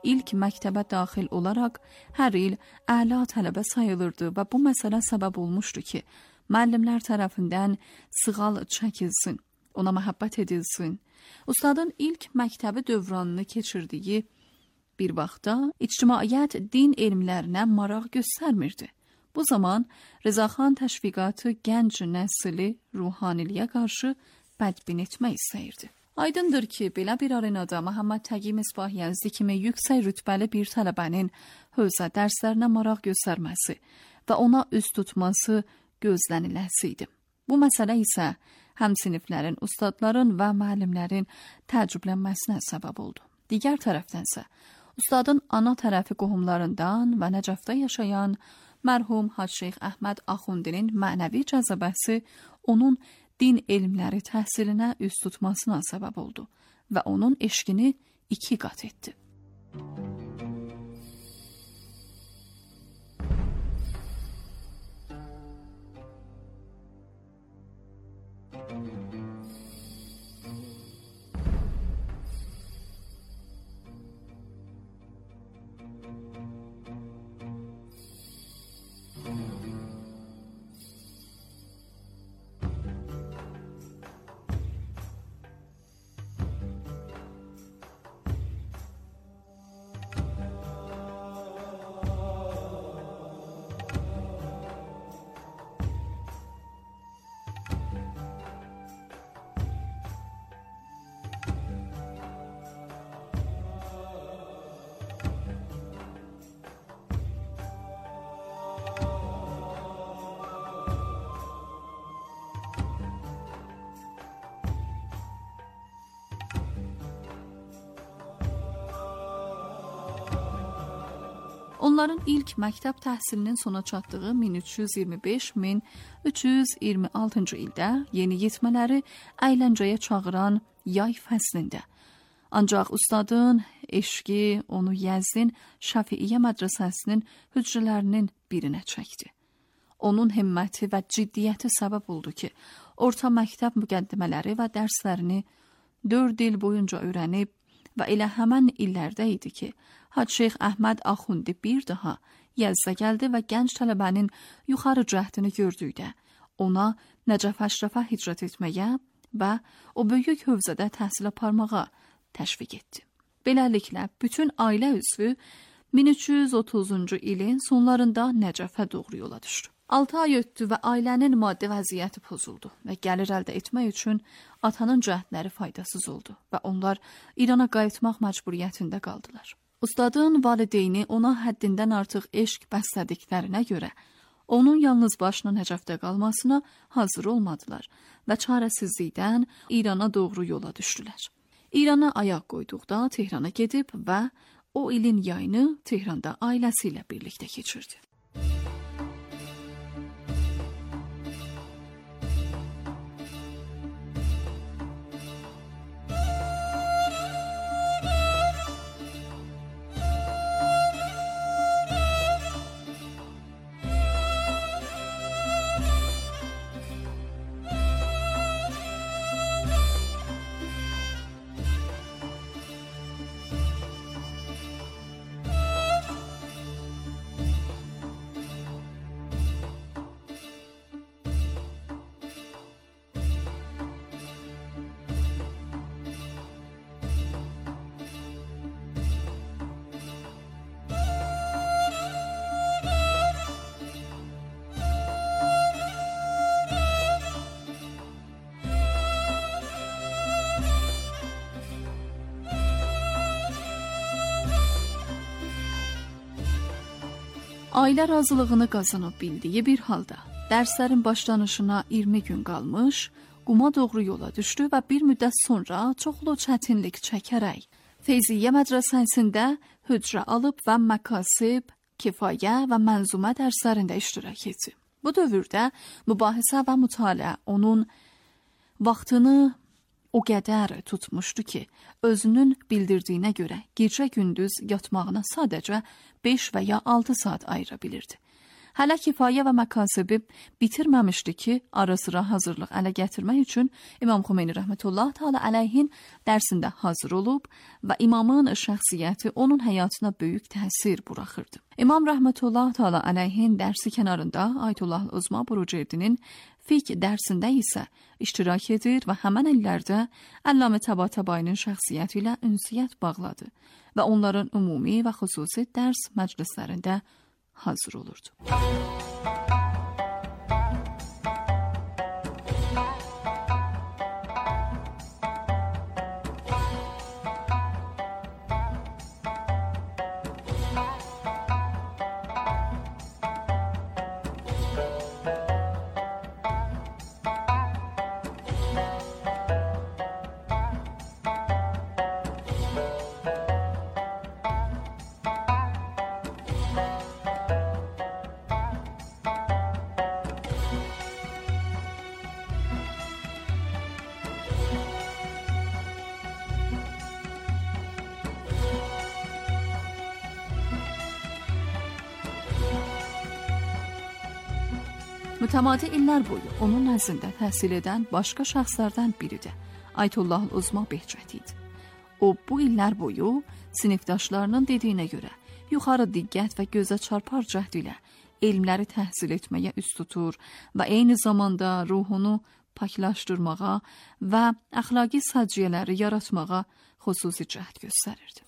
İlk məktəbə daxil olaraq hər il əla tələbə sayılırdı və bu məsələ səbəb olmuşdu ki, müəllimlər tərəfindən sığal çəkilsin, ona məhəbbət edilsin. Ustadın ilk məktəbi dövranını keçirdiyi bir vaxtda ictimaiyyət din elmlərinə maraq göstərmirdi. Bu zaman Rəzaxan təşviqatı gənc nəsli ruhaniliyə qarşı bədbin etmək istəyirdi. Aydındır ki, belə bir arenada Məhəmməd Təqi Misbahyənzi kimi yüksək rütbəli bir tələbənin hövzə dərslərinə maraq göstərməsi və ona üz tutması gözləniləsi idi. Bu məsələ isə həm siniflərin, ustadların və müəllimlərin təəccüblənməsinə səbəb oldu. Digər tərəfdənsə, ustadın ana tərəfi qohumlarından və Nəcəfdə yaşayan mərhum Hacı Şeyx Əhməd Axundinin mənəvi cəzabəsi onun din elmləri təhsilinə üz tutmasına səbəb oldu və onun eşqini 2 qat etdi. Onların ilk məktəb təhsilinin sona çatdığı 1325-1326-cı ildə yeniyetmələri əyləncəyə çağıran yay fəslində. Ancaq ustadın eşqi onu Yəzdin Şəfiiyyə mədrəsəsinin hücrələrinin birinə çəkdi. Onun himməti və ciddiyyəti səbəb oldu ki, orta məktəb müqəddimələri və dərslərini 4 il boyunca öyrənib və elə həmən illərdə idi ki, Hacı Şeyx Əhməd Axundi bir daha Yəzdə gəldi və gənc tələbənin yuxarı cəhdini gördükdə ona Nəcəf Əşrəfə hicrət etməyə və o böyük hövzədə təhsil aparmağa təşviq etdi. Beləliklə, bütün ailə üzvü 1330-cu ilin sonlarında Nəcəfə doğru yola düşdü. 6 ay ötdü və ailənin maddi vəziyyəti pozuldu və gəlir əldə etmək üçün atanın cəhdləri faydasız oldu və onlar İrana qayıtmaq məcburiyyətində qaldılar. Ustadın valideyni ona həddindən artıq eşq bəslədiklərinə görə onun yalnız başına Nəcəfdə qalmasına hazır olmadılar və çarəsizlikdən İrana doğru yola düşdülər. İrana ayaq qoyduqda Tehrana gedib və o ilin yayını Tehranda ailəsi ilə birlikdə keçirdi. Ailə razılığını qazanıb bildiyi bir halda dərslərin başlanışına 20 gün qalmış, Quma doğru yola düşdü və bir müddət sonra çoxlu çətinlik çəkərək Feyziyyə mədrəsəsində hücrə alıb və məkasib, kifayə və mənzumə dərslərində iştirak etdi. Bu dövrdə mübahisə və mütaliə onun vaxtını o qədər tutmuşdu ki, özünün bildirdiyinə görə gecə-gündüz yatmağına sadəcə 5 və ya 6 saat ayıra bilirdi. Hələ kifayə və məkasibi bitirməmişdi ki, ara sıra hazırlıq ələ gətirmək üçün İmam Xomeyni rəhmətullah təala əleyhin dərsində hazır olub və imamın şəxsiyyəti onun həyatına böyük təsir buraxırdı. İmam rəhmətullah təala əleyhin dərsi kənarında Ayətullah Uzma Burucerdinin fiqh dərsində isə iştirak edir və həmən illərdə Əllamə Təbatəbainin şəxsiyyəti ilə ünsiyyət bağladı və onların ümumi və xüsusi dərs məclislərində hazır olurdu. Mütəmadi illər boyu onun nəzdində təhsil edən başqa şəxslərdən biri də Ayətullah Uzma Behçət idi. O, bu illər boyu sinifdaşlarının dediyinə görə yuxarı diqqət və gözə çarpar cəhd ilə elmləri təhsil etməyə üst tutur və eyni zamanda ruhunu paklaşdırmağa və əxlaqi səciyyələri yaratmağa xüsusi cəhd göstərirdi.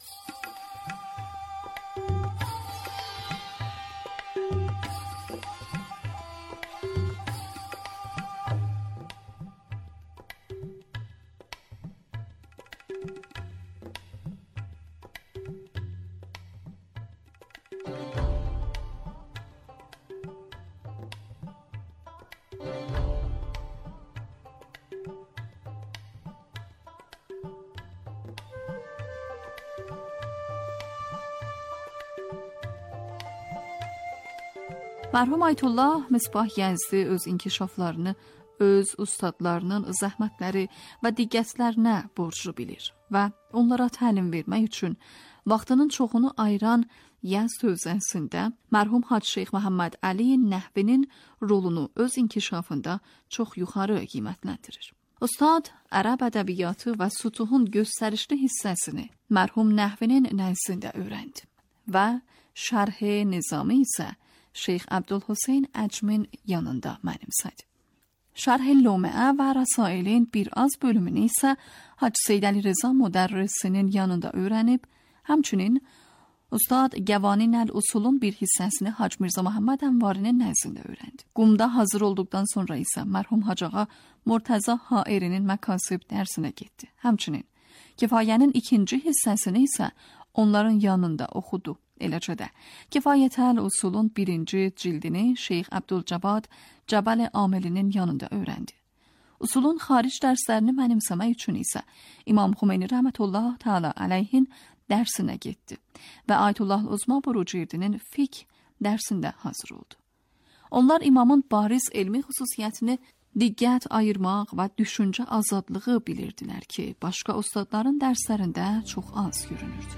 Mərhum Ayətullah Misbah Yəzdi öz inkişaflarını öz ustadlarının zəhmətləri və diqqətlərinə borclu bilir və onlara təlim vermək üçün vaxtının çoxunu ayıran Yəzd özənsində mərhum Hacı Şeyx Məhəmməd Əli Nəhvinin rolunu öz inkişafında çox yuxarı qiymətləndirir. Ustad ərəb ədəbiyyatı və sütuhun göstərişli hissəsini mərhum Nəhvinin nəzdində öyrəndi və şərh nizami isə Şeyx Abdülhüseyn Əcmin yanında mənimsədi. Şərh Luməə və Rəsailin bir az bölümünü isə Hacı Seyd Əli Rza müdərrisinin yanında öyrənib, həmçinin Ustad Gəvanin Usulun bir hissəsini Hacı Mirzə Məhəmməd Ənvarinin nəzdində öyrəndi. Qumda hazır olduqdan sonra isə mərhum Hacıağa Murtəza Hairinin məkasib dərsinə getdi. Həmçinin Kifayənin ikinci hissəsini isə onların yanında oxudu. Eləcə də Kifayətəl Usulun birinci cildini Şeyx Abdülcavad Cəbəl Amilinin yanında öyrəndi. Usulun xaric dərslərini mənimsəmək üçün isə İmam Xomeyni rəhmətullah təala əleyhin dərsinə getdi və Ayətullah Uzma Burucerdinin fiqh dərsində hazır oldu. Onlar imamın bariz elmi xüsusiyyətini diqqət ayırmaq və düşüncə azadlığı bilirdilər ki, başqa ustadların dərslərində çox az görünürdü.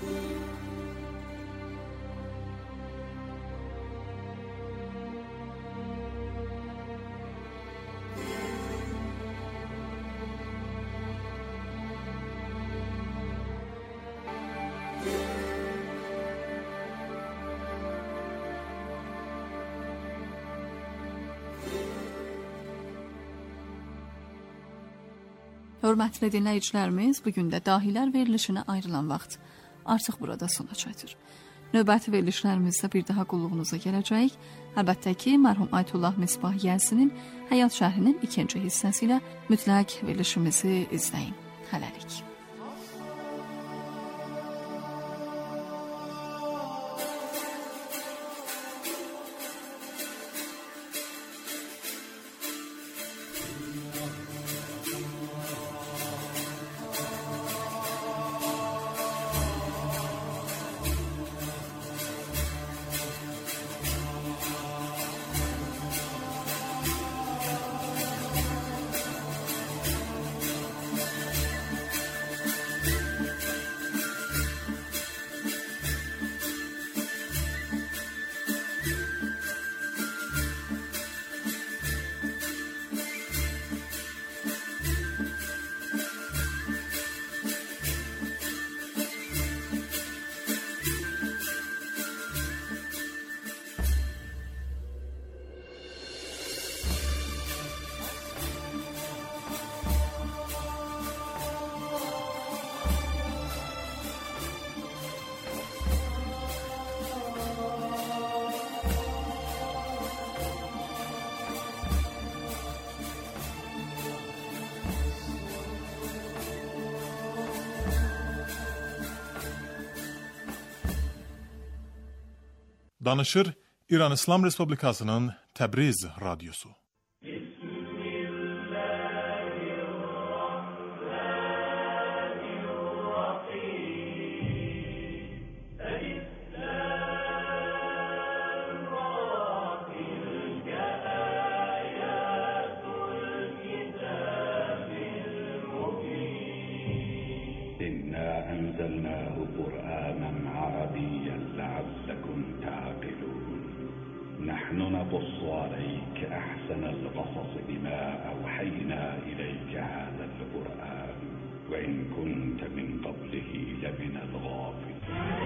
Hörmətli dinləyicilərimiz, bugün də dahilər verilişinə ayrılan vaxt artıq burada sona çatır. Növbəti verilişlərimizdə bir daha qulluğunuza gələcək. Əlbəttə ki, mərhum Ayətullah Misbah Yəzdinin həyat şərhinin ikinci hissəsi ilə mütləq verilişimizi izləyin. Hələlik. Danışır İran İslam Respublikasının Təbriz radyosu. أنزلناه قرآنا عربيا لعلكم تعقلون نحن نقص عليك أحسن القصص بما أوحينا إليك هذا القرآن وإن كنت من قبله لمن الغافلين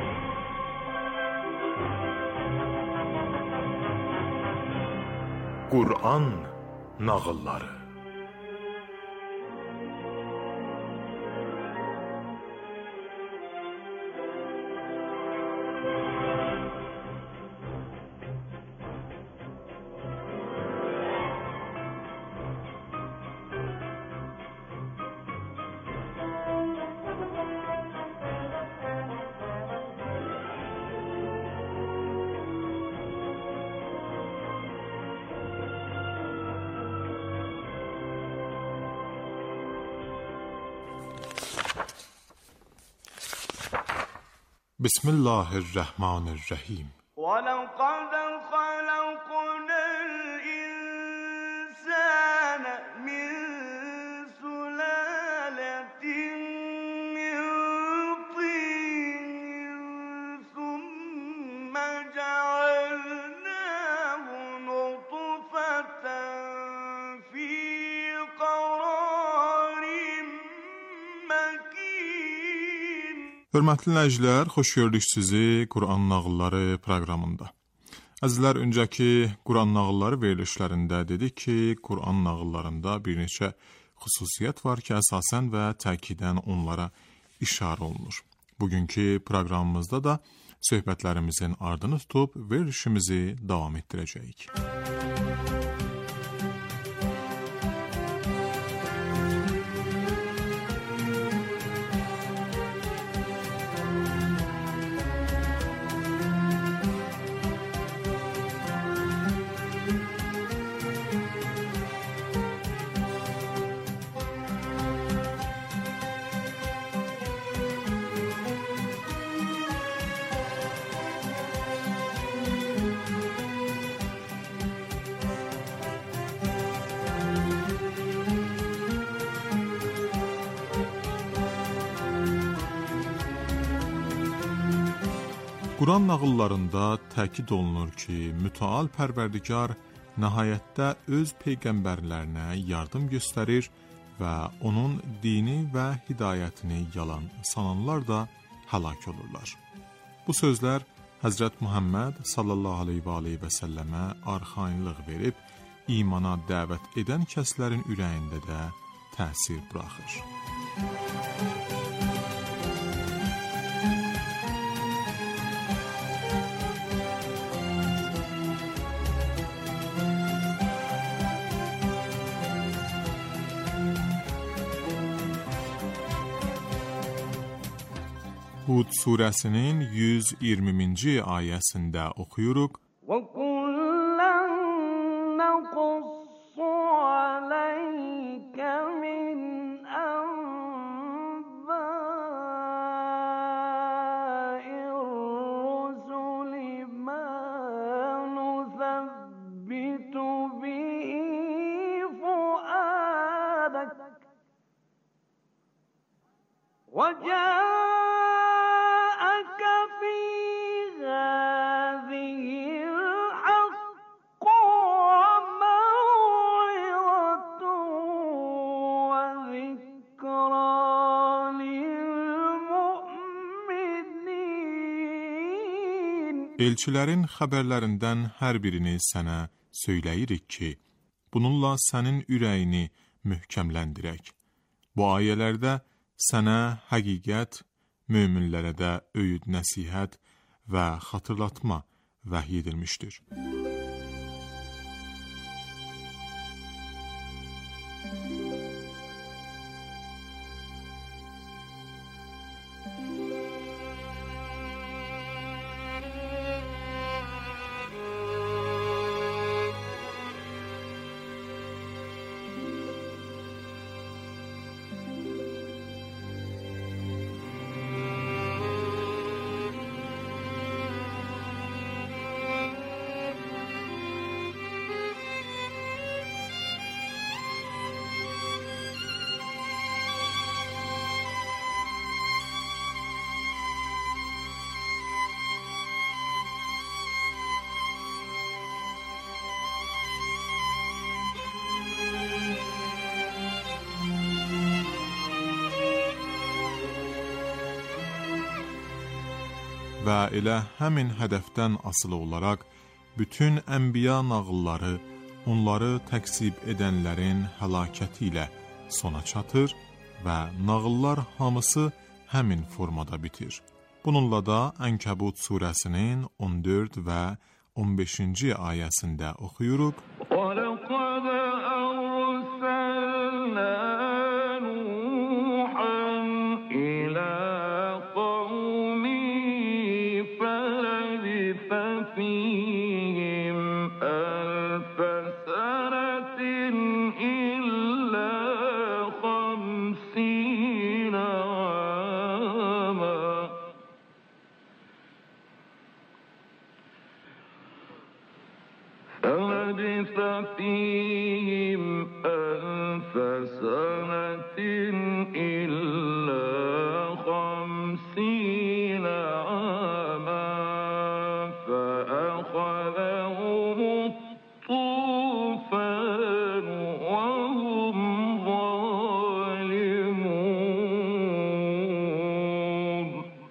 Qur'an nağılları. Bismillahirrahmanirrahim. وَلَقَدْ خَلَقْنَا الْإِنسَانَ مِنْ سُلَالَةٍ مِنْ طِينٍ ثُمَّ جَعَلْنَاهُ نُطْفَةً فِي قَرَارٍ مَكِينٍ. Hörmətli dinləyicilər, xoş gördük sizi Quran nağılları proqramında. Əzizlər, öncəki Quran nağılları verilişlərində dedik ki, Quran nağıllarında bir neçə xüsusiyyət var ki, əsasən və təkidən onlara işarə olunur. Bugünkü proqramımızda da söhbətlərimizin ardını tutub verilişimizi davam etdirəcəyik. Quran nağıllarında təkid olunur ki, mütəal Pərverdigar nəhayətdə öz peyğəmbərlərinə yardım göstərir və onun dini və hidayətini yalan sananlar da həlak olurlar. Bu sözlər Həzrət Muhammed sallallahu aleyhi və səlləmə arxayınlıq verib, imana dəvət edən kəslərin ürəyində də təsir buraxır. Hud surəsinin 120-ci ayəsində oxuyuruq. وَكُلًّا نَقُصُّ عَلَيْكَ مِنْ أَنْبَاءِ الرُّسُلِ مَا نُثَبِّتُ بِهِ فُؤَادَكَ وَجَاءَكَ فِي هَذِهِ الْحَقُّ وَمَوْعِظَةٌ وَذِكْرَى لِلْمُؤْمِنِينَ. Elçilərin xəbərlərindən hər birini sənə söyləyirik ki, bununla sənin ürəyini möhkəmləndirək. Bu ayələrdə sənə həqiqət, möminlərə də öyüd nəsihət və xatırlatma vəhy edilmişdir. və elə həmin hədəfdən asılı olaraq bütün ənbiya nağılları onları təksib edənlərin həlakəti ilə sona çatır və nağıllar hamısı həmin formada bitir. Bununla da Ənkəbut surəsinin 14 və 15-ci ayəsində oxuyuruq. وَلَقَدْ أَرْسَلْنَا نُوحًا إِلَى قَوْمِهِ فَلَبِثَ فِيهِمْ أَلْفَ سَنَةٍ إِلَّا 50 عَامًا فلبث فيهم ألف سنة إلا 50 عاما فأخذهم الطوفان وهم ظالمون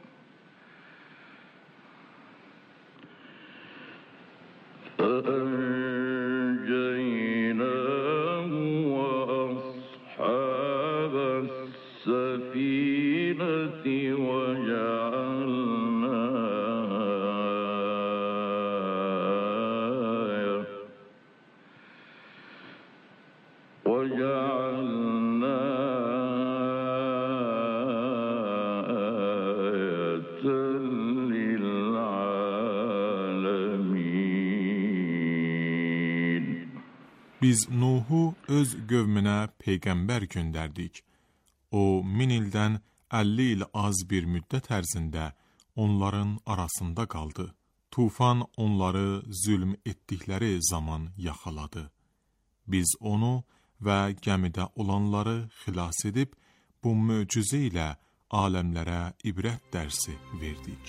فأنجيناه وأصحاب السفينة وجعلنا آية للعالمين. Biz Nuhu öz qövmünə peyğəmbər göndərdik. O 1000 ildən 50 il az bir müddət ərzində onların arasında qaldı. Tufan onları zülm etdikləri zaman yaxaladı. Biz onu və gəmidə olanları xilas edib, bu möcüzə ilə aləmlərə ibrət dərsi verdik.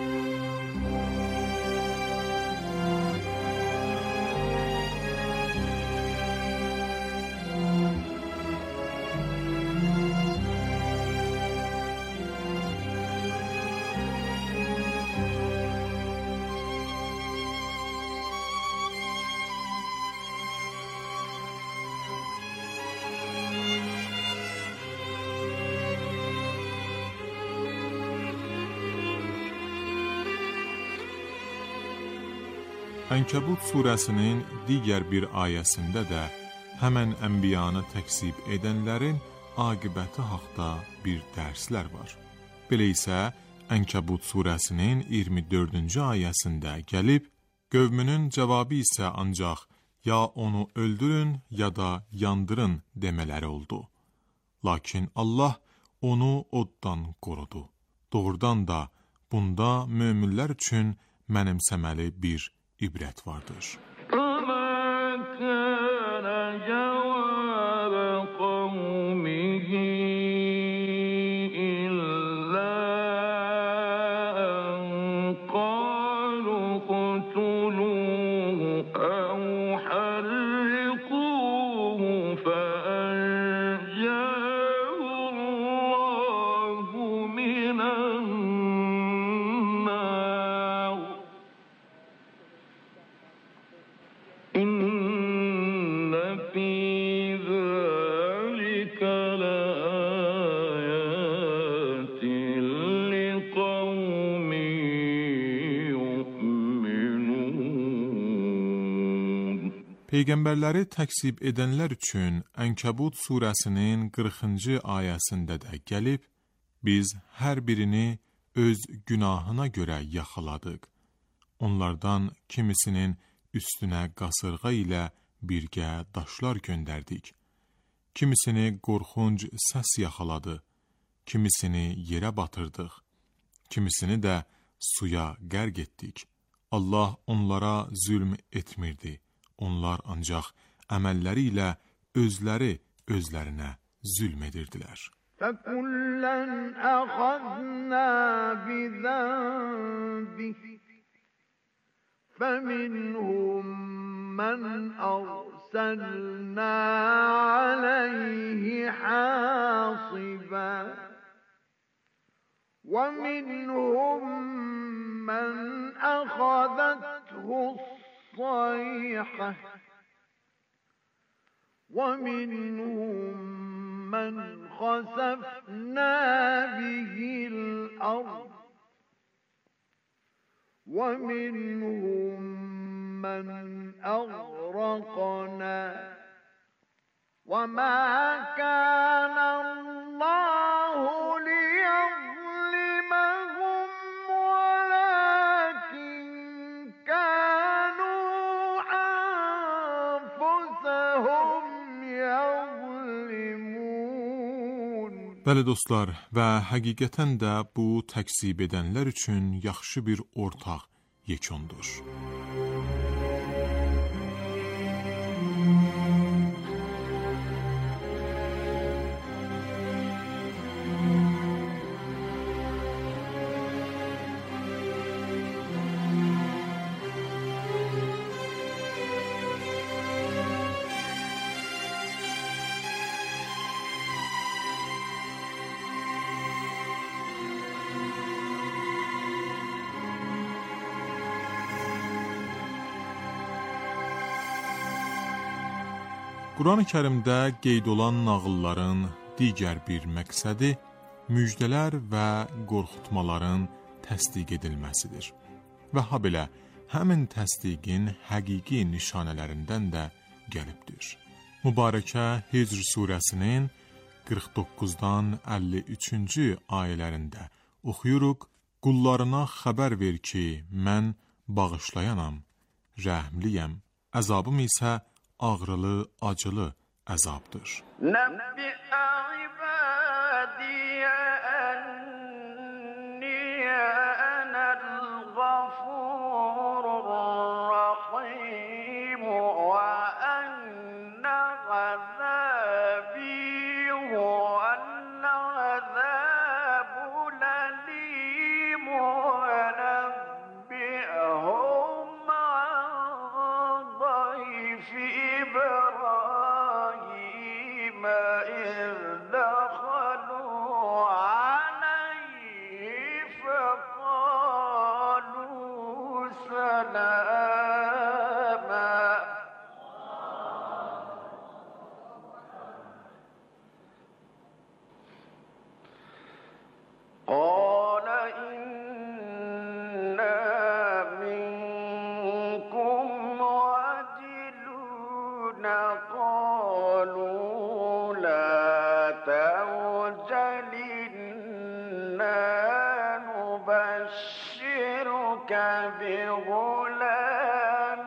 Ənkəbut surəsinin digər bir ayəsində də həmən ənbiyanı təksib edənlərin aqibəti haqda bir dərslər var. Belə isə Ənkəbut surəsinin 24-cü ayəsində gəlib, qövmünün cavabı isə ancaq ya onu öldürün ya da yandırın demələri oldu. Lakin Allah onu oddan qorudu. Doğrudan da bunda möminlər üçün mənimsəməli bir ibrət vardır. Peyğəmbərləri təksib edənlər üçün Ənkəbut surəsinin 40-cı ayəsində də gəlib, biz hər birini öz günahına görə yaxaladıq. Onlardan kimisinin üstünə qasırğa ilə birgə daşlar göndərdik. Kimisini qorxunc səs yaxaladı, kimisini yerə batırdıq, kimisini də suya qərq etdik. Allah onlara zülm etmirdi. Onlar ancaq əməlləri ilə özlərinə zülm edirdilər. فَكُلًّا أَخَذْنَا بِذَنبِهِ فَمِنْهُمْ مَنْ أَرْسَلْنَا عَلَيْهِ حَاصِبًا وَمِنْهُمْ أخذته الصيحة ومنهم من خسفنا به الأرض ومنهم من أغرقنا وما كان الله ليظلمهم ولكن كانوا أنفسهم يظلمون. Bəli dostlar, və həqiqətən də bu təkzib edənlər üçün yaxşı bir ortaq yekundur. Quran-ı Kərimdə qeyd olan nağılların digər bir məqsədi müjdələr və qorxutmaların təsdiq edilməsidir. Və habelə həmin təsdiqin həqiqi nişanələrindən də gəlibdir. Mübarəkə Hicr surəsinin 49-dan 53-cü ayələrində oxuyuruq: Qullarına xəbər ver ki, mən bağışlayanam, rəhmliyəm, əzabım isə ağrılı, acılı əzabdır. Nəbbi ibadiyə ənniyə ənəl-ğafurur rəhim və ənnə əzəbi vəl-əzəbul-əlim və nəbbi'hum ən ضَيْفِ إبراهيم إذ دخلوا عليه فقالوا سلاما قال إنا منكم وجلون قالوا لا توجل إنا نبشرك بغلام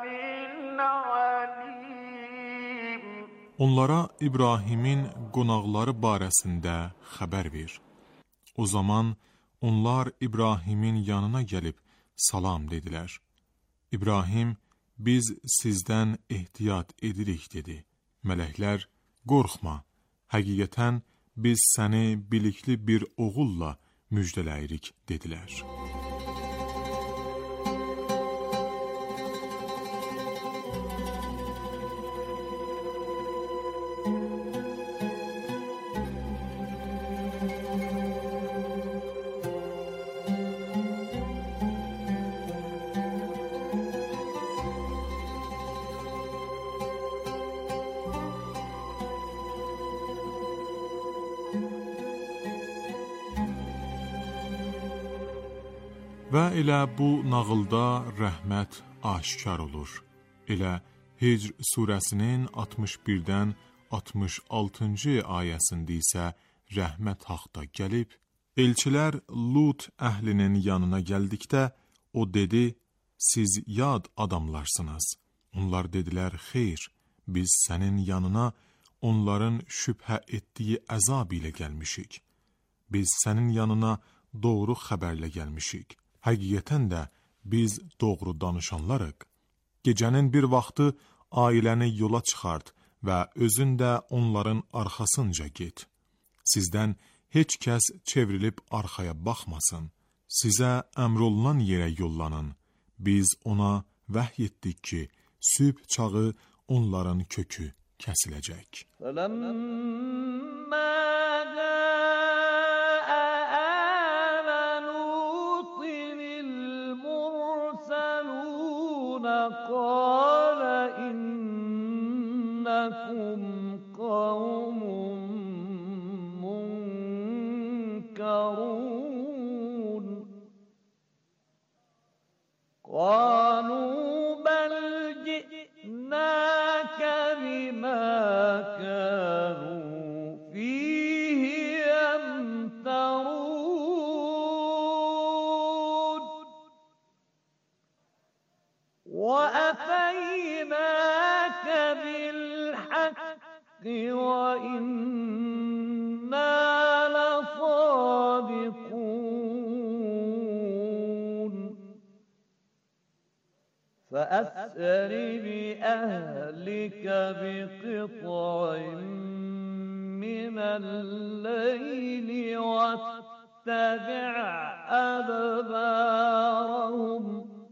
عليم. Onlara İbrahimin qonaqları barəsində xəbər ver. O zaman onlar İbrahimin yanına gəlib salam dedilər. İbrahim, biz sizdən ehtiyat edirik dedi. Mələklər, qorxma, həqiqətən biz səni bilikli bir oğulla müjdələyirik dedilər. Və elə bu nağılda rəhmət aşkar olur. Elə Hicr surəsinin 61-dən 66-cı ayəsində isə rəhmət haqda gəlib, elçilər Lut əhlinin yanına gəldikdə, o dedi, siz yad adamlarsınız. Onlar dedilər, xeyr, biz sənin yanına onların şübhə etdiyi əzab ilə gəlmişik. Biz sənin yanına doğru xəbərlə gəlmişik. Həqiqətən də biz doğru danışanlarıq. Gecənin bir vaxtı ailəni yola çıxart və özün də onların arxasınca get. Sizdən heç kəs çevrilib arxaya baxmasın. Sizə əmr olunan yerə yollanın. Biz ona vəhy etdik ki, sübh çağı onların kökü kəsiləcək. المرسلون قال إنكم قوم منكرون قالوا بل جئناك بما كانوا فيه يمترون وأتيناك بالحق وإنا لصادقون فأسر بأهلك بقطع من الليل واتبع أدبارهم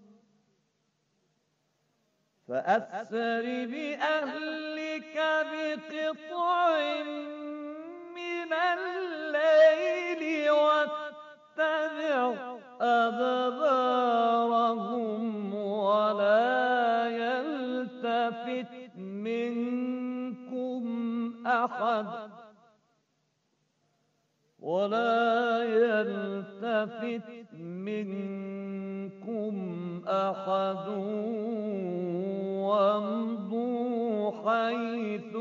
فأسر بأهلك بقطع من الليل واتبع أدبارهم ولا يلتفت منكم أحد وامضوا حيث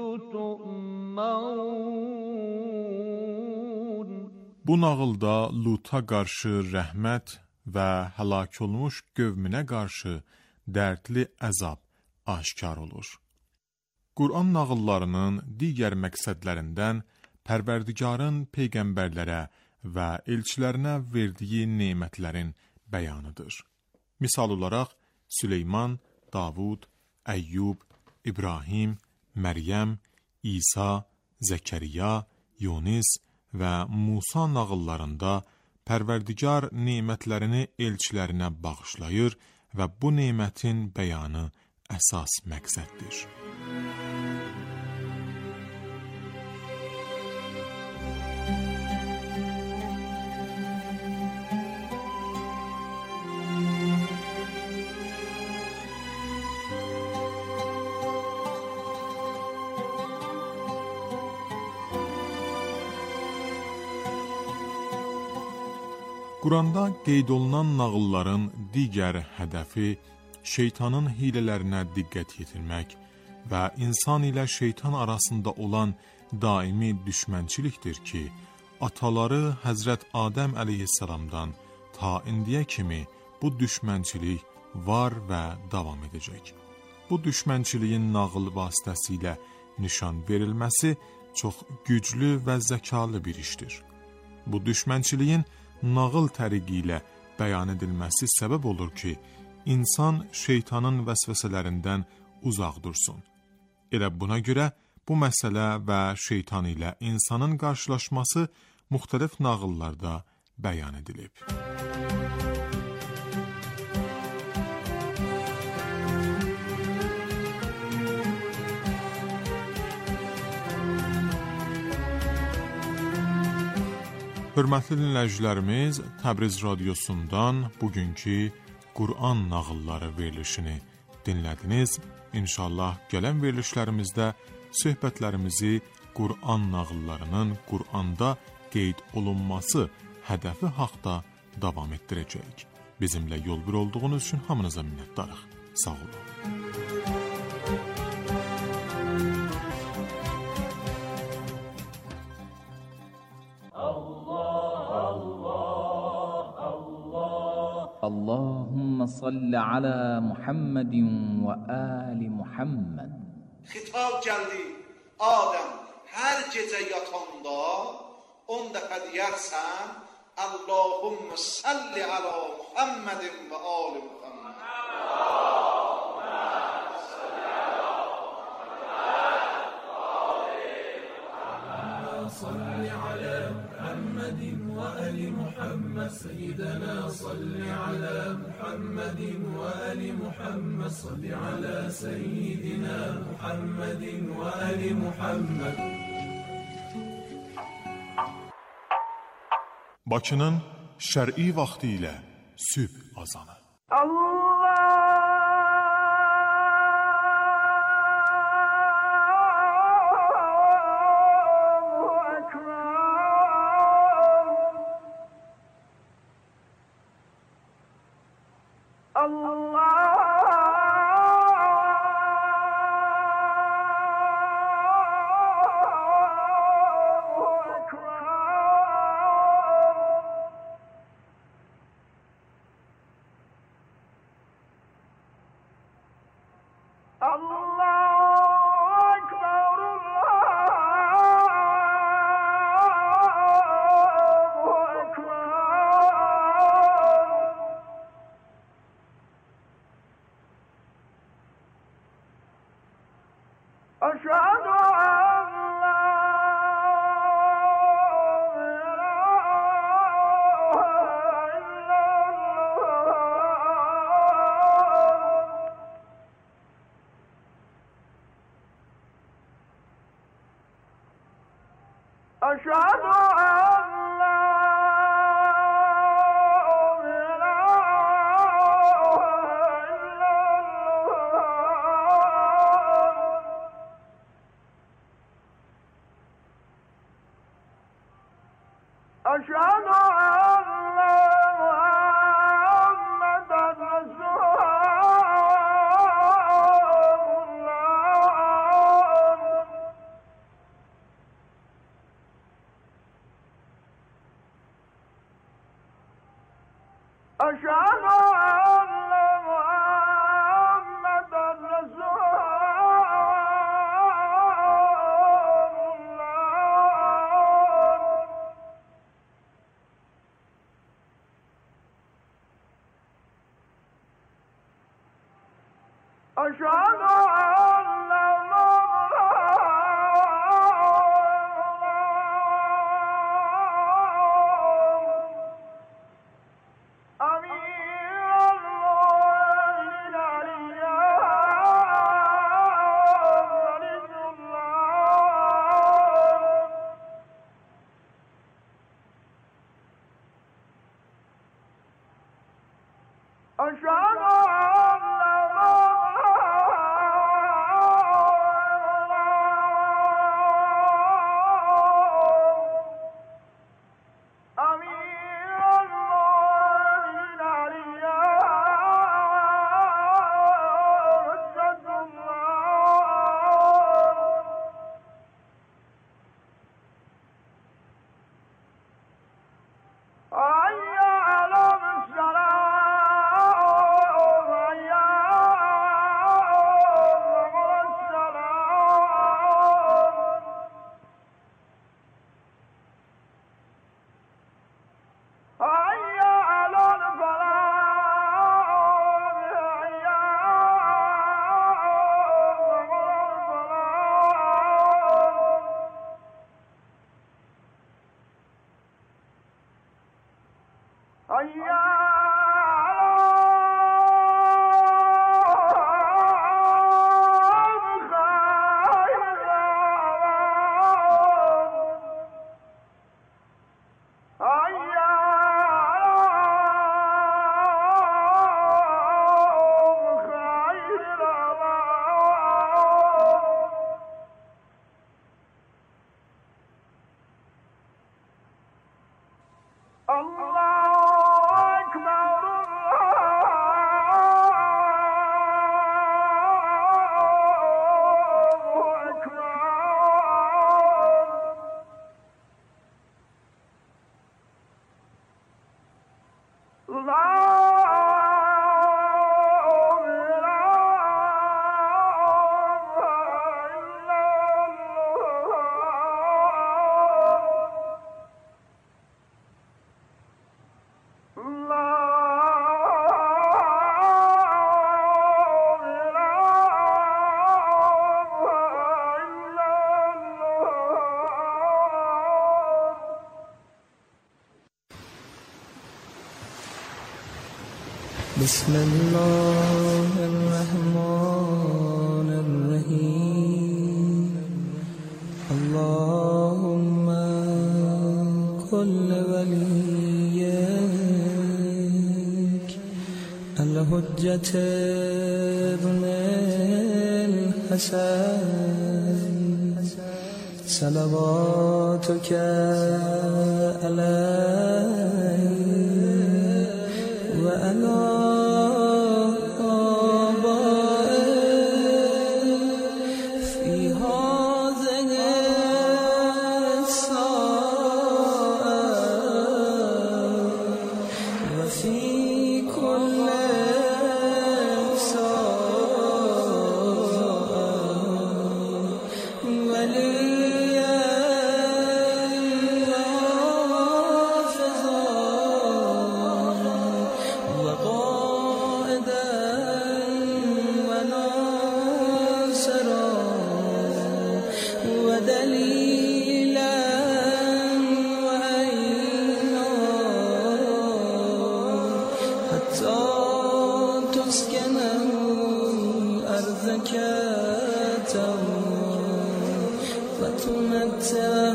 تؤمرون. Bu nağılda Luta qarşı rəhmət və həlak olmuş qövmünə qarşı dərdli əzab aşkar olur. Quran nağıllarının digər məqsədlərindən Pərverdigarın peyğəmbərlərə və elçilərinə verdiyi nemətlərin bəyanıdır. Misal olaraq Süleyman, Davud, Əyyub, İbrahim, Məryəm, İsa, Zəkəriya, Yunus və Musa nağıllarında Pərverdigar nemətlərini elçilərinə bağışlayır və bu nemətin bəyanı əsas məqsəddir. Quranda qeyd olunan nağılların digər hədəfi şeytanın hilələrinə diqqət yetirmək və insan ilə şeytan arasında olan daimi düşmənçilikdir ki, ataları Həzrət Adəm əleyhissalamdan ta indiyə kimi bu düşmənçilik var və davam edəcək. Bu düşmənçiliyin nağıl vasitəsilə nişan verilməsi çox güclü və zəkalı bir işdir. Bu düşmənçiliyin nağıl təriqi ilə bəyan edilməsi səbəb olur ki, insan şeytanın vəsvəsələrindən uzaq dursun. Elə buna görə bu məsələ və şeytan ilə insanın qarşılaşması müxtəlif nağıllarda bəyan edilib. Hörmətli dinləyicilərimiz, Təbriz radiosundan bugünkü Quran nağılları verilişini dinlədiniz. İnşallah gələn verilişlərimizdə söhbətlərimizi Quran nağıllarının Quranda qeyd olunması hədəfi haqda davam etdirəcəyik. Bizimlə yol bir olduğunuz üçün hamınıza minnətdarıq. Sağ olun. Allahümme salli ala Muhammedin ve ali Muhammed. Xitab gəldi, Adəm, hər gecə yatanda 10 dəfə deyərsən, Allahümme salli ala Muhammedin ve ali Muhammed. صل على محمد وآل محمد سيدنا صل على محمد وآل محمد صل على سيدنا محمد وآل محمد. Bakının şər'i vaxtı ilə sübh azanı. Allah بسم الله الرحمن الرحیم اللهم كل وليك الحجة ابن الحسن صلواتك عليه وعلى تسكن الأرض كاتا وتمتع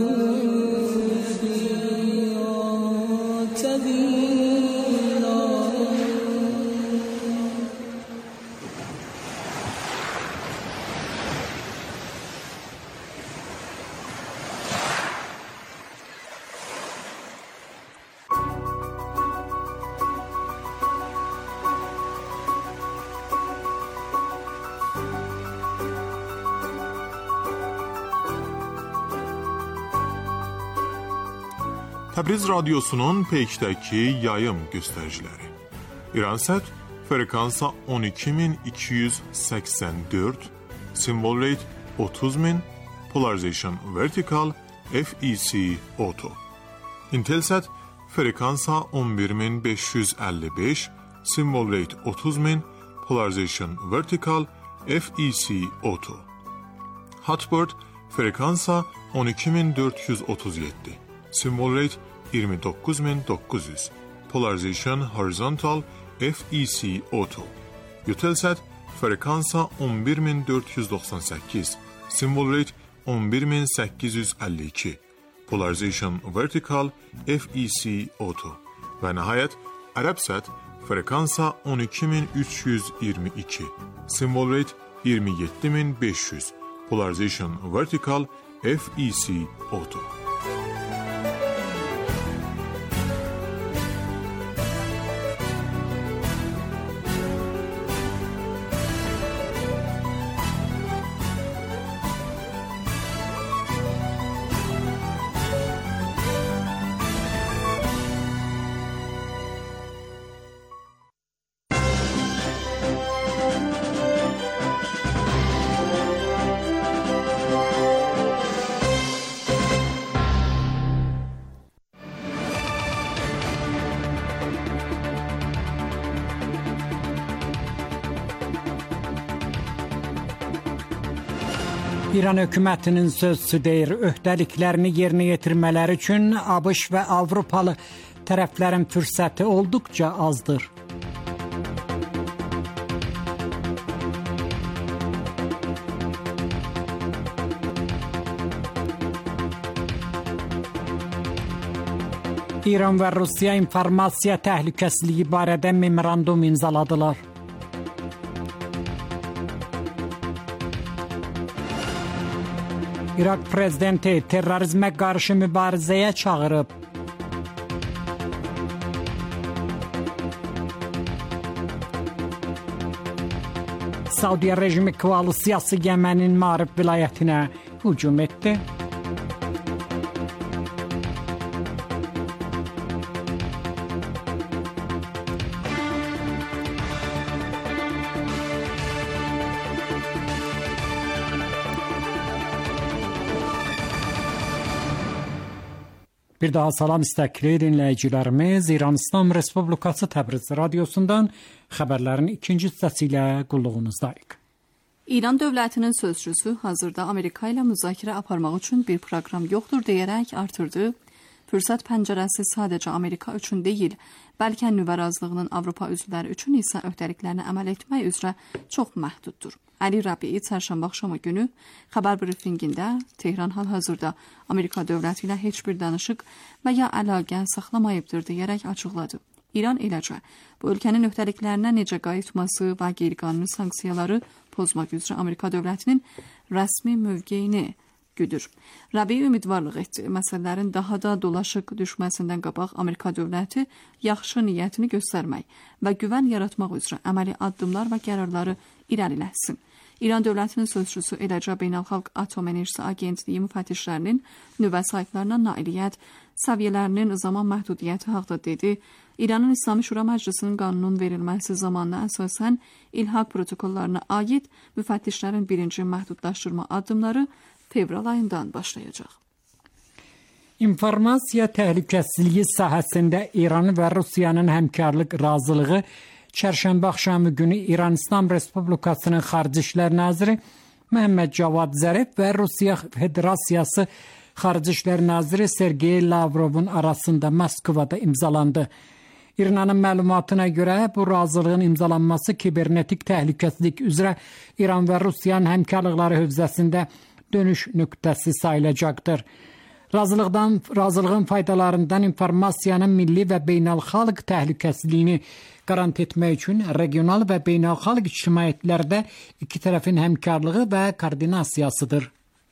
فيها تبينا. Təbriz Radyosunun Peykdəki yayım göstəriciləri. İransat frekansa 12284, symbol rate 30000, polarization vertical, FEC auto. Intelsat frekansa 11555, symbol rate 30000, polarization vertical, FEC auto. Hotbird frekansa 12437, symbol rate 29900, polarization horizontal, FEC auto. Eutelsat frekansa 11498, symbol rate 11852, polarization vertical, FEC auto. Və nəhayət Arabsat frekansa 12322, symbol rate 27500, polarization vertical, FEC auto. İran hökumətinin sözçüsü deyir, öhdəliklərini yerinə yetirmələri üçün ABŞ və Avropalı tərəflərin fürsəti olduqca azdır. İran və Rusiya informasiya təhlükəsizliyi barədə memorandum imzaladılar. İraq prezidenti terrorizmə qarşı mübarizəyə çağırıb. Saudiya rejimi koalisiyası Yemenin Ma'rib vilayətinə hücum etdi. Bir daha salam istəkli dinləyicilərimiz, İran İslam Respublikası Təbriz Radyosundan xəbərlərin ikinci hissəsi ilə qulluğunuzdayıq. İran dövlətinin sözçüsü hazırda Amerika ilə müzakirə aparmaq üçün bir proqram yoxdur deyərək artırdı. Fürsət pəncərəsi sadəcə Amerika üçün deyil, bəlkə nüvə razılığının Avropa üzvləri üçün isə öhdəliklərini əməl etmək üzrə çox məhduddur. Əli Rabii çərşənbə axşamı günü xəbər briefingində Tehran hal-hazırda Amerika dövləti ilə heç bir danışıq və ya əlaqə saxlamayıbdır deyərək açıqladı. İran eləcə bu ölkənin öhdəliklərinə necə qayıtması və qeyri-qanuni sanksiyaları pozmaq üzrə Amerika dövlətinin rəsmi mövqeyini güdür. Rabii ümidvarlıq etdi. Məsələlərin daha da dolaşıq düşməsindən qabaq Amerika dövləti yaxşı niyyətini göstərmək və güvən yaratmaq üzrə əməli addımlar və qərarları irəliləsin. İran dövlətinin sözçüsü eləcə Beynəlxalq Atom Enerjisi Agentliyi müfəttişlərinin nüvə sahiblərinə nailiyyət səviyyələrinin zaman məhdudiyyəti haqda dedi. İranın İslami Şura Məclisinin qanunun verilməsi zamanına əsasən ilhaq protokollarına aid müfəttişlərin birinci məhdudlaşdırma addımları fevral ayından başlayacaq. İnformasiya təhlükəsizliyi sahəsində İran və Rusiyanın həmkarlıq razılığı çərşənbə axşamı günü İran İslam Respublikasının Xarici İşlər Naziri Məhəmməd Cavad Zərif və Rusiya Federasiyası Xarici İşlər Naziri Sergey Lavrovun arasında Moskvada imzalandı. İranın məlumatına görə bu razılığın imzalanması kibernetik təhlükəsizlik üzrə İran və Rusiyanın həmkarlıqları hövzəsində dönüş nöqtəsi sayılacaqdır. Razılığın faydalarından informasiyanın milli və beynəlxalq təhlükəsizliyini qarant etmək üçün regional və beynəlxalq ictimaiyyətlərdə iki tərəfin həmkarlığı və koordinasiyasıdır.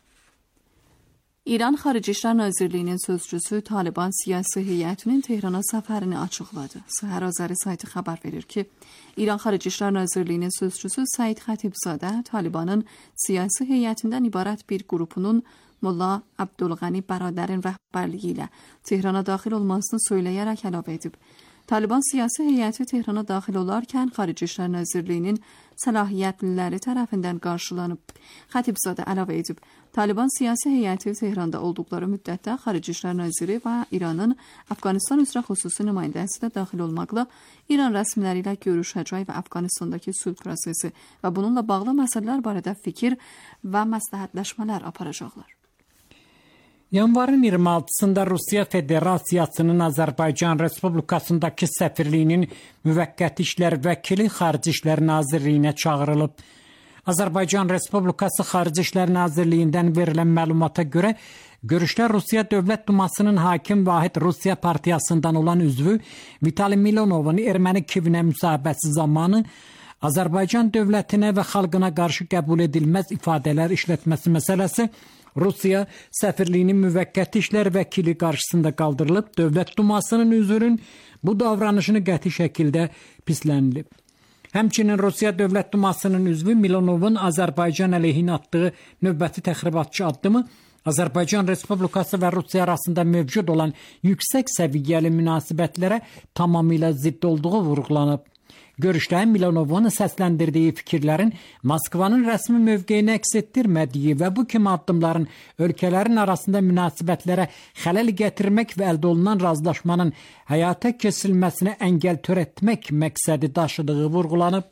İran Xarici İşlər Nazirliyinin sözcüsü Taliban siyasi heyətinin Tehrana səfərini açıqladı. Səhər Azəri saytı xəbər verir ki, İran Xarici İşlər Nazirliyinin sözcüsü Said Xatibzadə Talibanın siyasi heyətindən ibarət bir qrupunun Molla Abdulğani Baradərin rəhbərliyi ilə Tehrana daxil olmasını söyləyərək əlavə edib. Taliban siyasi heyəti Tehrana daxil olarkən Xarici İşlər Nazirliyinin səlahiyyətliləri tərəfindən qarşılanıb. Xatibzadə əlavə edib. Taliban siyasi heyəti Tehranda olduqları müddətdə Xarici İşlər Naziri və İranın Əfqanistan üzrə xüsusi nümayəndəsi də daxil olmaqla İran rəsmiləri ilə görüşəcək və Əfqanistandakı sülh prosesi və bununla bağlı məsələlər barədə fikir və məsləhətləşmələr aparacaqlar. Yanvarın 26-sında Rusiya Federasiyasının Azərbaycan Respublikasındakı səfirliyinin müvəqqəti işlər vəkili Xarici İşlər Nazirliyinə çağırılıb. Azərbaycan Respublikası Xarici İşlər Nazirliyindən verilən məlumata görə görüşlər Rusiya Dövlət Dumasının hakim Vahid Rusiya partiyasından olan üzvü Vitali Milonovun erməni kivinə müsahibəsi zamanı Azərbaycan dövlətinə və xalqına qarşı qəbul edilməz ifadələr işlətməsi məsələsi Rusiya səfirliyinin müvəqqəti işlər vəkili qarşısında qaldırılıb, Dövlət Dumasının üzvünün bu davranışını qəti şəkildə pislənilib. Həmçinin Rusiya Dövlət Dumasının üzvü Milonovun Azərbaycan əleyhinə atdığı növbəti təxribatçı addımı Azərbaycan Respublikası və Rusiya arasında mövcud olan yüksək səviyyəli münasibətlərə tamamilə zidd olduğu vurğulanıb. Görüşdə Milonovun səsləndirdiyi fikirlərin Moskvanın rəsmi mövqeyini əks etdirmədiyi və bu kimi addımların ölkələrin arasında münasibətlərə xələl gətirmək və əldə olunan razılaşmanın həyata keçirilməsinə əngəl törətmək məqsədi daşıdığı vurğulanıb.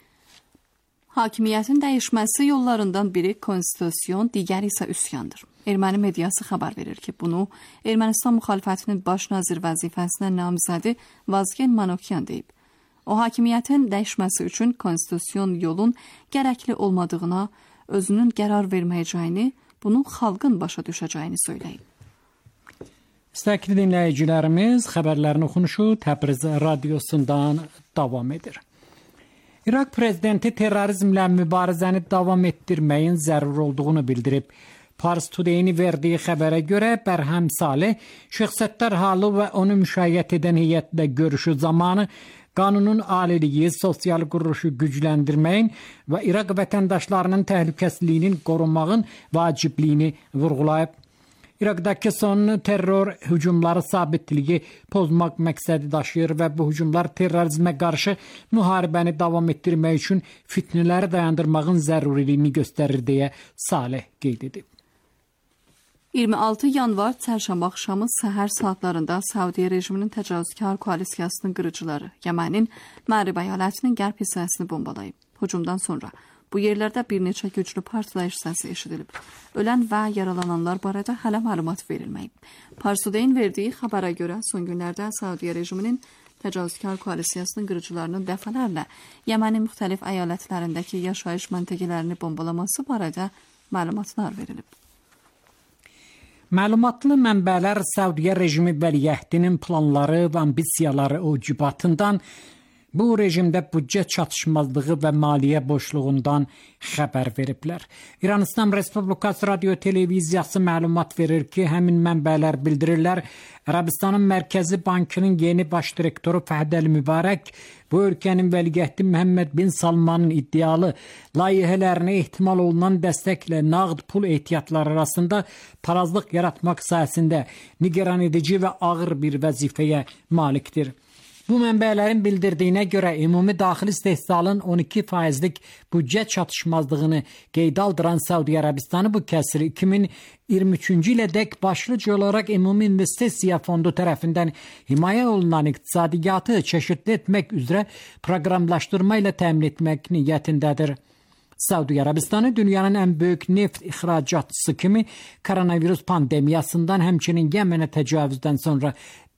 Hakimiyyətin dəyişməsi yollarından biri konstitusyon, digəri isə üsyandır. Erməni mediası xəbər verir ki, bunu Ermənistan müxalifətinin baş nazir vəzifəsinə namizədi Vazgen Manokyan deyib. O, hakimiyyətin dəyişməsi üçün konstitusyon yolun gərəkli olmadığına, özünün qərar verməyəcəyini, bunun xalqın başa düşəcəyini söyləyib. Sevgili dinləyicilərimiz, xəbərlərin oxunuşu Təbriz radiosundan davam edir. İraq prezidenti terrorizmlə mübarizəni davam etdirməyin zərur olduğunu bildirib. Pars Today-in verdiyi xəbərə görə Bərhəm Saleh, Şeyx Səttar Halı və onu müşayiət edən heyətlə görüşü zamanı qanunun aliliyi, sosial quruluşu gücləndirməyin və İraq vətəndaşlarının təhlükəsizliyinin qorunmağın vacibliyini vurğulayıb. İraqdakı son terror hücumları sabitliyi pozmaq məqsədi daşıyır və bu hücumlar terrorizmə qarşı müharibəni davam etdirmək üçün fitnələri dayandırmağın zəruriliyini göstərir deyə Saleh qeyd edib. 26 yanvar çərşənbə axşamı səhər saatlarında Saudiya rejiminin təcavüzkar koalisiyasının qırıcıları Yemənin Mərib əyalətinin qərb hissəsini bombalayıb. Hücumdan sonra bu yerlərdə bir neçə güclü partlayış səsi eşidilib. Ölən və yaralananlar barədə hələ məlumat verilməyib. Pars Today-in verdiyi xəbərə görə son günlərdə Saudiya rejiminin təcavüzkar koalisiyasının qırıcılarının dəfələrlə Yemənin müxtəlif əyalətlərindəki yaşayış məntəqələrini bombalaması barədə məlumatlar verilib. Məlumatlı mənbələr Saudiya rejimi vəliəhdinin planları və ambisiyaları ucbatından, bu rejimdə büdcə çatışmazlığı və maliyyə boşluğundan xəbər veriblər. İranistan Respublikası Radio Televiziyası məlumat verir ki, həmin mənbələr bildirirlər, Ərəbistanın Mərkəzi Bankının yeni baş direktoru Fəhd Əl-Mübarək bu ölkənin vəliəhdi Məhəmməd bin Salmanın iddialı layihələrinə ehtimal olunan dəstəklə nağd pul ehtiyatları arasında tarazlıq yaratmaq sahəsində nigaran edici və ağır bir vəzifəyə malikdir. Bu mənbələrin bildirdiyinə görə ümumi daxili istehsalın 12%lik büdcə çatışmazlığını qeydə aldıran Saudiya Ərəbistanı bu kəsiri 2023-cü ilədək başlıca olaraq ümumi investisiya fondu tərəfindən himayə olunan iqtisadiyyatı çeşidli etmək üzrə proqramlaşdırma ilə təmin etmək niyyətindədir. Saudiya Ərəbistanı dünyanın ən böyük neft ixracatçısı kimi koronavirus pandemiyasından, həmçinin Yemenə təcavüzdən sonra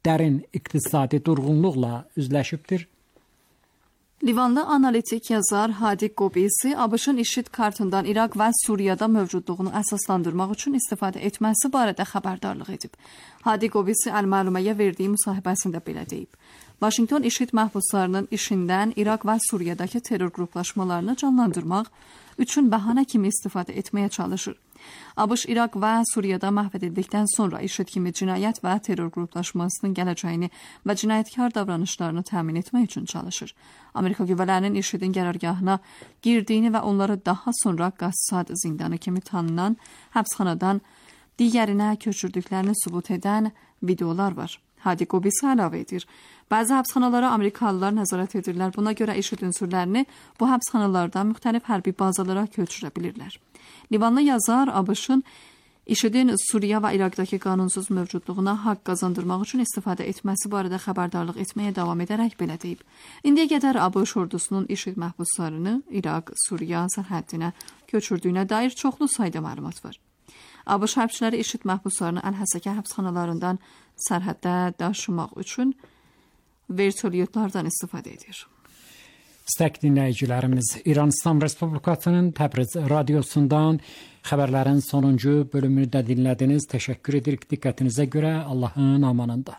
dərin iqtisadi durğunluqla üzləşibdir. Livanlı analitik yazar Hadi Qobisi ABŞ-ın IŞİD kartından İraq və Suriyada mövcudluğunu əsaslandırmaq üçün istifadə etməsi barədə xəbərdarlıq edib. Hadi Qobisi Əl-Məluməyə verdiyi müsahibəsində belə deyib. Vaşinqton IŞİD məhbuslarının işindən İraq və Suriyadakı terror qruplaşmalarını canlandırmaq üçün bəhanə kimi istifadə etməyə çalışır. ABŞ İraq və Suriyada məhv edildikdən sonra IŞİD kimi cinayət və terror qruplaşmasının gələcəyini və cinayətkar davranışlarını təmin etmək üçün çalışır. Amerika qüvvələrinin IŞİDin qərargahına girdiyini və onları daha sonra Qassad zindanı kimi tanınan həbsxanadan digərinə köçürdüklərini sübut edən videolar var. Hadi Qobisi əlavə edir. Bəzi həbsxanalara Amerikalılar nəzarət edirlər. Buna görə IŞİD ünsürlərini bu həbsxanalardan müxtəlif hərbi bazalara köçürə bilirlər. Livanlı yazar ABŞ-ın IŞİDin Suriya və İraqdakı qanunsuz mövcudluğuna haqq qazandırmaq üçün istifadə etməsi barədə xəbərdarlıq etməyə davam edərək belə deyib. İndiyə qədər ABŞ ordusunun IŞİD məhbuslarını İraq-Suriya sərhəddinə köçürdüyünə dair çoxlu sayda məlumat var. ABŞ hərbçiləri IŞİD məhbuslarını Əl-Həsəkə həbsxanalarından sərhəddə daşımaq üçün vertolyotlardan istifadə edir. İstək dinləyicilərimiz, İran İslam Respublikasının Təbriz radiosundan xəbərlərin sonuncu bölümünü də dinlədiniz. Təşəkkür edirik diqqətinizə görə. Allahın amanında.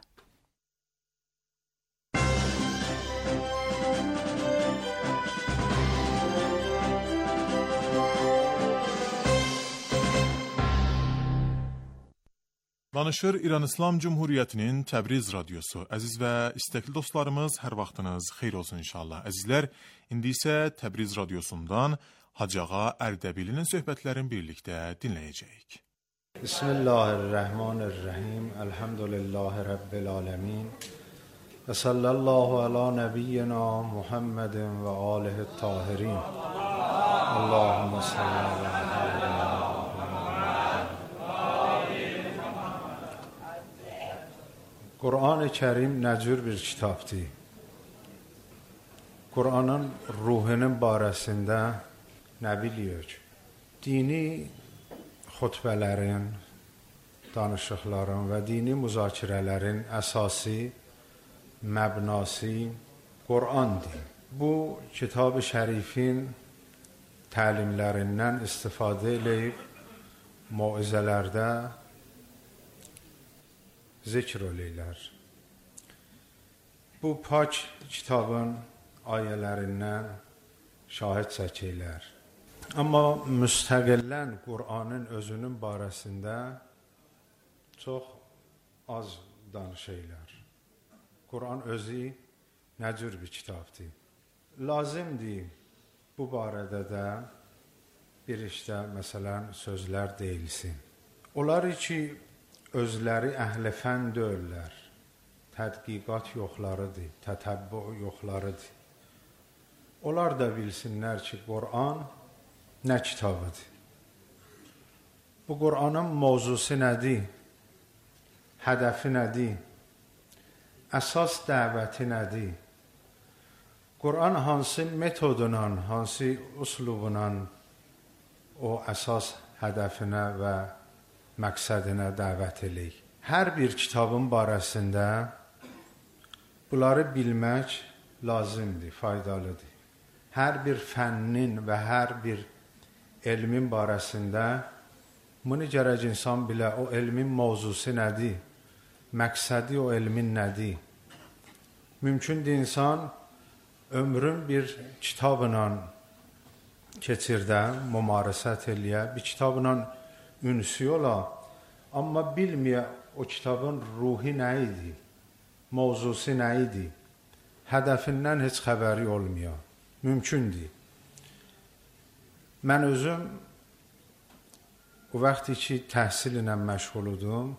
Danışır İran İslam Cumhuriyyətinin Təbriz radiosu. Əziz və istəkli dostlarımız, hər vaxtınız xeyir olsun inşallah. Əzizlər, indi isə Təbriz radiosundan Hacıağa Ərdəbilinin söhbətlərini birlikdə dinləyəcəyik. Bismillahirrahmanirrahim. Elhamdülillahi Rabbil alemin. Və sallallahu ala nebiyyina Muhammedin və alihi tahirin. Allahümme sallallahu ala Qur'an-ı Kərim nə cür bir kitabdır? Qur'anın ruhunun barəsində nə biliyoruz? Dini xutbələrin, danışıqların və dini müzakirələrin əsası, məbnası Qur'andır. Bu kitab-ı şərifin təlimlərindən istifadə edib mauizələrdə zikr olurlar. Bu pak kitabın ayələrindən şahid çəkirlər. Amma müstəqillən Qur'anın özünün barəsində çox az danışırlar. Qur'an özü nə cür bir kitabdır? Lazımdır bu barədə də bir işdə məsələn sözlər deyilsin. Onlar ki özləri əhl-i fən deyirlər, tədqiqat yoxlarıdır, tətəbbu yoxlarıdır. Onlar da bilsinlər ki, Qur'an nə kitabıdır? Bu Qur'anın mövzusu nədir? Hədəfi nədir? Əsas dəvəti nədir? Qur'an hansı metodunla, hansı üslubunla o əsas hədəfinə və məqsədinə dəvət eləyik. Hər bir kitabın barəsində bunları bilmək lazımdır, faydalıdır. Hər bir fənnin və hər bir elmin barəsində bunu gərək insan bilə, o elmin mövzusu nədir? Məqsədi o elmin nədir? Mümkündür insan ömrün bir kitabla keçirdə, mümarisət eləyə, bir kitabla ünsi ola, amma bilməyə o kitabın ruhi nə idi, mövzusu nə idi, hədəfindən heç xəbəri olmuyor. Mümkündür. Mən özüm o vaxtı ki təhsil ilə məşğul idum,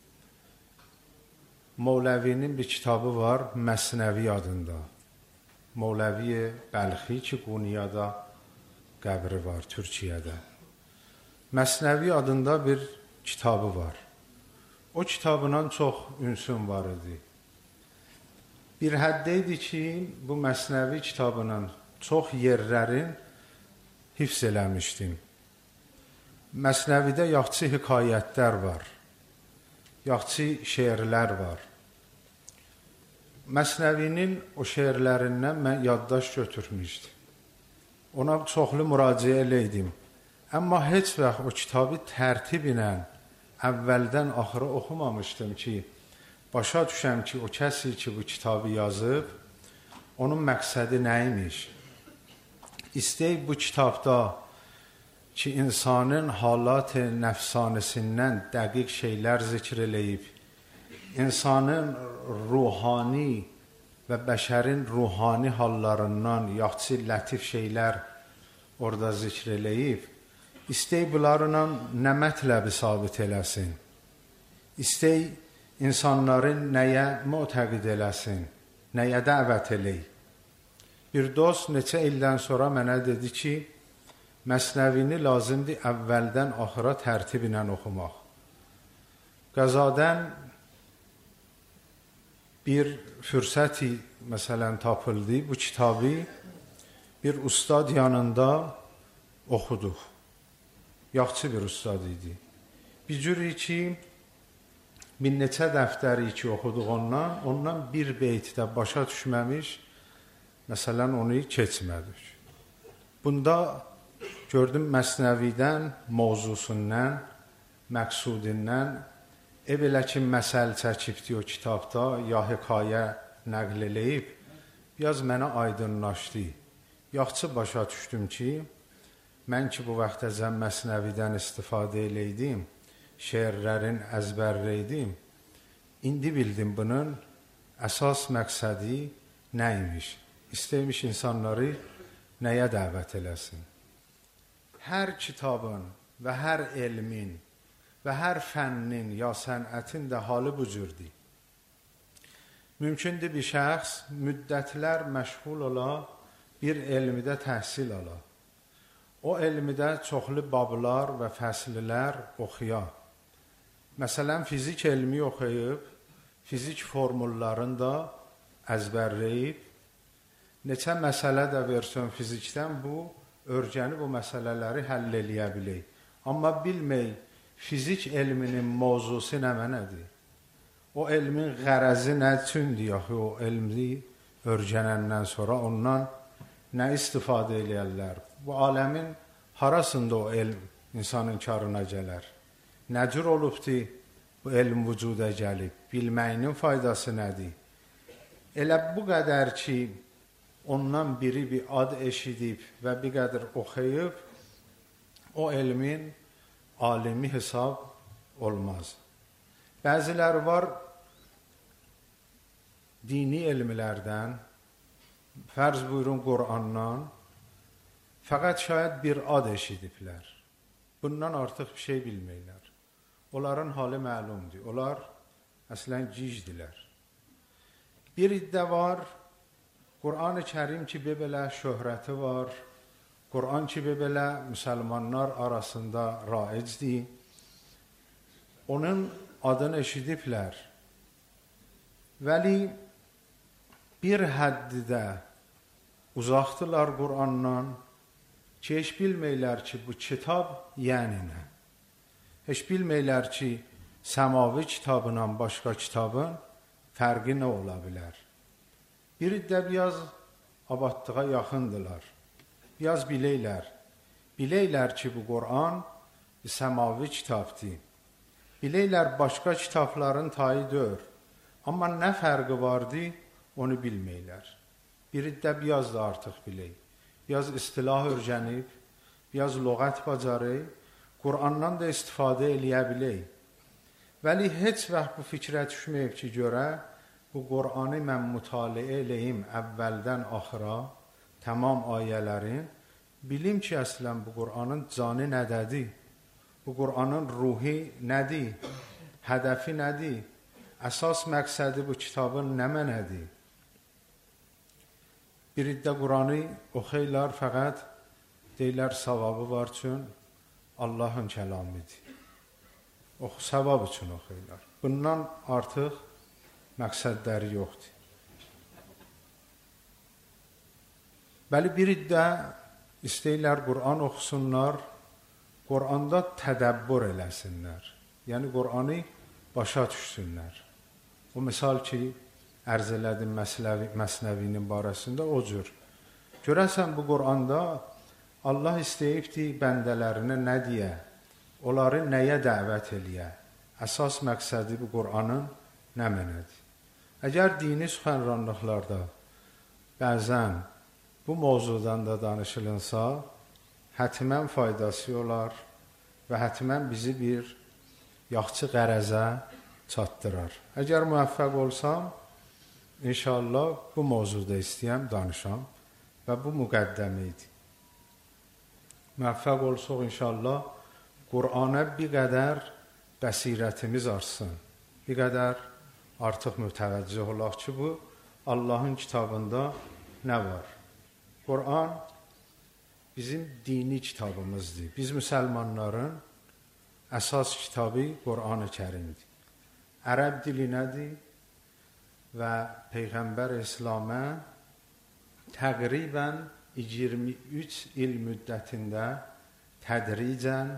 Mevlevinin bir kitabı var, Məsnəvi adında. Mevlevi Bəlxi ki Qunyada qəbri var, Türkiyədə. Məsnəvi adında bir kitabı var. O kitabla çox ünsüm var idi. Bir həddə idi ki, bu Məsnəvi kitabının çox yerlərin hifz eləmişdim. Məsnəvidə yaxçı hekayətlər var, yaxçı şeirlər var. Məsnəvinin o şeirlərindən mən yaddaş götürmüşdüm. Ona çoxlu müraciə eləydim. Amma heç vaxt o kitabı tərtib ilə əvvəldən axıra oxumamışdım ki, başa düşəm ki, o kəsi ki, bu kitabı yazıb, onun məqsədi nə imiş? İstəyib bu kitabda ki, insanın halat-ı nəfsanəsindən dəqiq şeylər zikr eləyib, insanın ruhani və bəşərin ruhani hallarından yaxşı, lətif şeylər orada zikr eləyib, istəy bunlarla nə mətləbi sabit eləsin, istəy insanların nəyə mütəqid eləsin, nəyə dəvət eləyib. Bir dost neçə ildən sonra mənə dedi ki, Məsnəvini lazımdır əvvəldən axıra tərtib ilə oxumaq. Qəzadən bir fürsəti məsələn tapıldı, bu kitabı bir ustad yanında oxuduq. Yaxşı bir ustad idi. Bir cür ki, bir neçə dəftəri ki oxuduq ondan bir beytdə başa düşməmiş, məsələn onu keçmədik. Bunda gördüm Məsnəvidən, mövzusundan, məqsudindən, belə ki, məsəl çəkibdi o kitabda, ya hekayə nəql eləyib, biraz mənə aydınlaşdı. Yaxşı başa düşdüm ki, mən ki, bu vaxtəcən Məsnəvidən istifadə eləydim, şeirlərin əzbərləydim, indi bildim bunun əsas məqsədi nə imiş? İstəymiş insanları nəyə dəvət eləsin? Hər kitabın və hər elmin və hər fənnin ya sənətin də halı bu cürdür. Mümkündür bir şəxs müddətlər məşğul ola, bir elmidə təhsil ala. O elmidə çoxlu bablar və fəsllər oxuya. Məsələn, fizik elmi oxuyub, fizik formullarını da əzbərləyib, neçə məsələ də versin fizikdən bu, örgənib o məsələləri həll eləyə bilək. Amma bilmək, fizik elminin mövzusu nə mənədir? O elmin qərəzi nə üçündür yaxı o elmi örgənəndən sonra ondan nə istifadə eləyərlər? Bu aləmin harasında o elm insanın karına gələr? Nə cür olubdur bu elm vücuda gəlib? Bilməyinin faydası nədir? Elə bu qədər ki, ondan biri bir ad eşidib və bir qədər oxuyub, o elmin alimi hesab olmaz. Bəziləri var dini elmlərdən, fərz buyurun Qur'andan, fəqət şayət bir ad eşidiblər. Bundan artıq bir şey bilməklər. Onların halı məlumdur. Onlar əslən gicdirlər. Bir iddə var, Qur'an-ı Kərim ki, belə şöhrəti var, Qur'an ki, belə müsəlmanlar arasında raicdir, onun adını eşidiblər. Vəli bir həddidə uzaqdılar Qur'andan ki, heç bilməklər ki, bu kitab yəni nə? Heç bilməklər ki, səmavi kitabla başqa kitabın fərqi nə ola bilər? Biri də biraz abadlığa yaxındılar. Biraz biləklər. Biləklər ki, bu Qur'an səmavi kitabdır. Biləklər başqa kitabların tayı deyil. Amma nə fərqi vardı, onu bilməklər. Biri də biraz da artıq bilək. Biraz istilah öyrənib, biraz lüğət bacarıb, Qur'andan da istifadə eləyə bilək. Vəli heç vaxt bu fikrə düşməyib ki, görə, bu Qur'anı mən mütaliə eləyim əvvəldən axıra, tamam ayələrin, bilim ki, əslən bu Qur'anın canı nədədir? Bu Qur'anın ruhi nədir? Hədəfi nədir? Əsas məqsədi bu kitabın nə mənədir? Bir iddə Qur'anı oxuyurlar, fəqət deyirlər savabı var üçün Allahın kəlamidir. Savab üçün oxuyurlar. Bundan artıq məqsədləri yoxdur. Bəli, bir iddə istəyirlər Qur'an oxusunlar, Qur'anda tədəbbür eləsinlər. Yəni, Qur'anı başa düşsünlər. O misal ki, ərz elədim Məsnəvinin barəsində o cür. Görəsən bu Quranda Allah istəyibdi bəndələrinə nə deyə, onları nəyə dəvət eləyə. Əsas məqsədi bu Qur'anın nə mənədir? Əgər dini süxənranlıqlarda bəzən bu mövzudan da danışılınsa, hətimən faydası olar və hətimən bizi bir yaxşı qərəzə çatdırar. Əgər müvəffəq olsam, inşallah bu mövzuda istəyəm danışam və bu müqəddəmə idi. Müvəffəq olsaq inşallah Qur'ana bir qədər bəsirətimiz artsın, bir qədər artıq mütəvəccüh olaq ki, bu Allahın kitabında nə var? Qur'an bizim dini kitabımızdır. Biz müsəlmanların əsas kitabı Qur'an-ı Kərimdir. Ərəb dilinədir və Peyğəmbər İslam'a təqribən 23 il müddətində tədricən,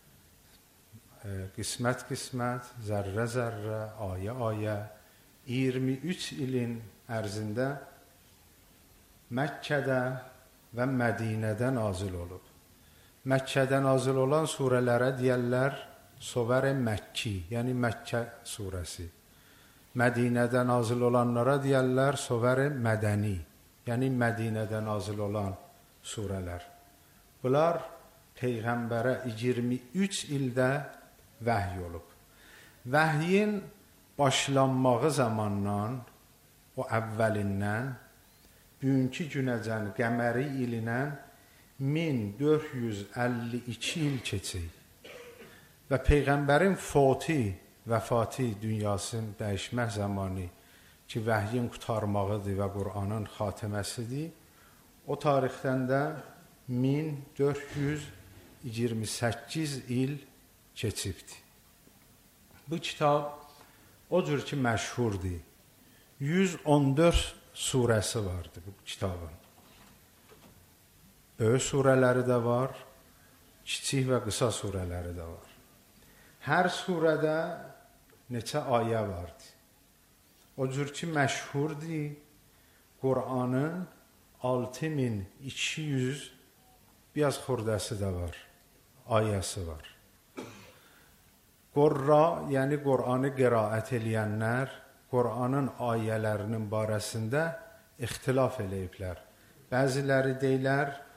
qismət-qismət, zərrə-zərrə, ayə-ayə 23 ilin ərzində Məkkədə və Mədinədə nazil olub. Məkkədə nazil olan surələrə deyərlər Suvər-i Məkki, yəni Məkkə surəsi. Mədinədə nazil olanlara deyərlər Suvər-i Mədəni, yəni Mədinədə nazil olan surələr. Bunlar Peyğəmbərə 23 ildə vəhy olub. Vəhyin başlanmağı zamandan, o əvvəlindən, bugünkü günəcən qəməri ilinən 1452 il keçir. Və Peyğəmbərin vəfatı dünyasının dəyişmək zamanı ki, vəhyin qutarmağıdır və Qur'anın xatiməsidir, o tarixdən də 1428 il keçibdir. Bu kitab o cür ki məşhurdur. 114 surəsi vardır bu kitabın. Böyük surələri də var, kiçik və qısa surələri də var. Hər surədə neçə ayə vardır. O cür ki məşhurdur, Qur'anın 6200 biraz xurdəsi də var, ayəsi var. Qurra, yəni Qur'anı qiraət eləyənlər, Qur'anın ayələrinin barəsində ixtilaf eləyiblər. Bəziləri deyilər,